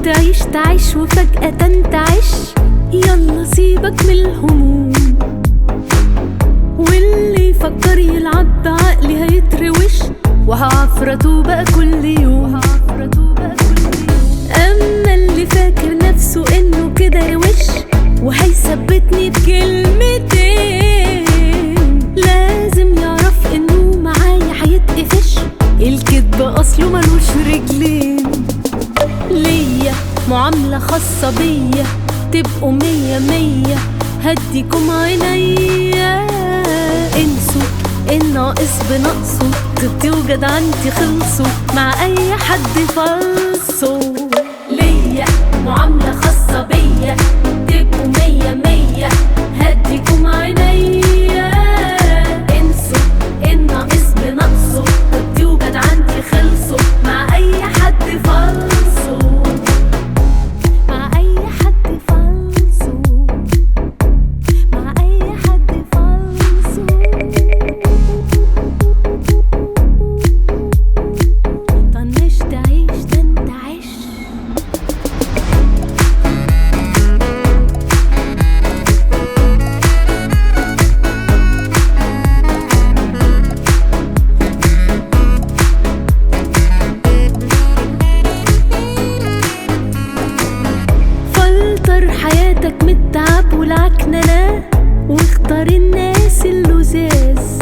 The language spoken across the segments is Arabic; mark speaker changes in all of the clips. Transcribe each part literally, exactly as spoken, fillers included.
Speaker 1: تعيش تعيش وفجأة تنتعش. يلا سيبك من الهموم، واللي يفكر يلعب بعقلي هيتروش، وهعفرته بقى كل يوم. اما اللي فاكر نفسه انه كده روش وهيثبتني بكلمتين، لازم يعرف انه معايا هيتقفش. الكدب اصله ملوش رجلين. ليا معاملة خاصة بيا، تبقوا مية مية هديكم عينيا. انسوا الناقص بنقصه، طبتي وجدعنتي خلصوا مع اي حد فلصوا. ليا معاملة خاصة بيا، تبقوا مية مية هديكم عينيا. انسوا الناقص بنقصه، طبتي وجدعنتي خلصوا مع اي حد فلصوا. مع اي حد فلصوا، مع اي حد فلصوا. طنش تعيش تنتعش. فلتر حياتك من التعب والعكننة، واختار الناس اللزاز،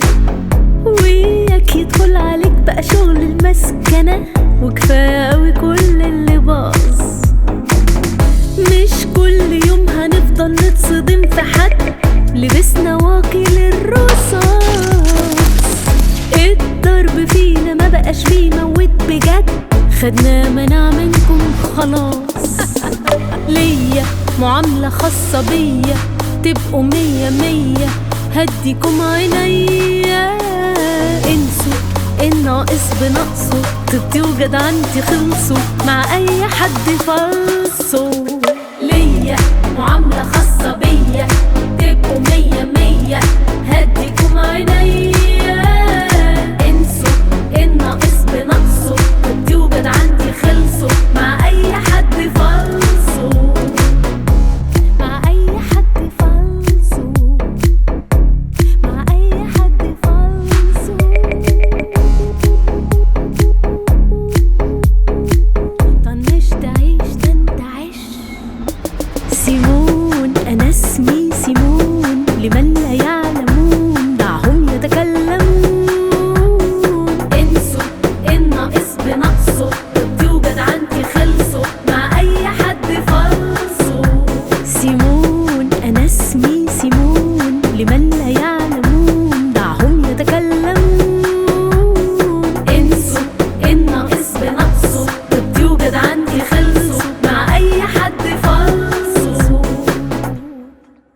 Speaker 1: وياك يدخل عليك بقى شغل المسكنة، وكفاية اوي كل اللي باظ. مش كل يوم هنفضل نتصدم في حد، لبسنا واقي للرصاص. الضرب فينا ما بقاش بيموت بجد، خدنا منع منكم خلاص. ليا معاملة خاصة بيا، تبقوا مية مية هديكم عينيا. انسوا الناقص بنقصه، طبتي وجدعنتي خلصوا مع اي حد فلصوا. ليا معاملة خاصة بيا، تبقوا مية مية هديكم عينيا.